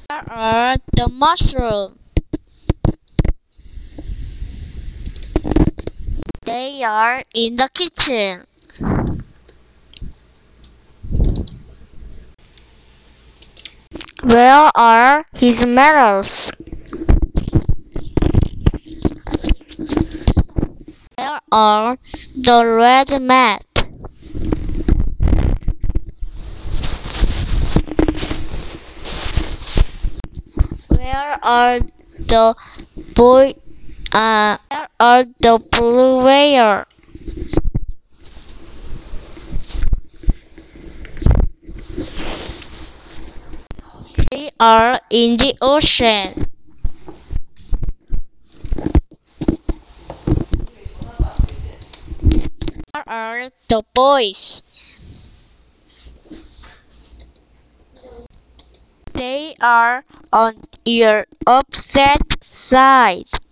Where are the mushrooms? They are in the kitchen. Where are his medals? Where are the red mat? Where are the boy? Where are the blue whale? They are in the ocean. Where are the boys? They are on your opposite side.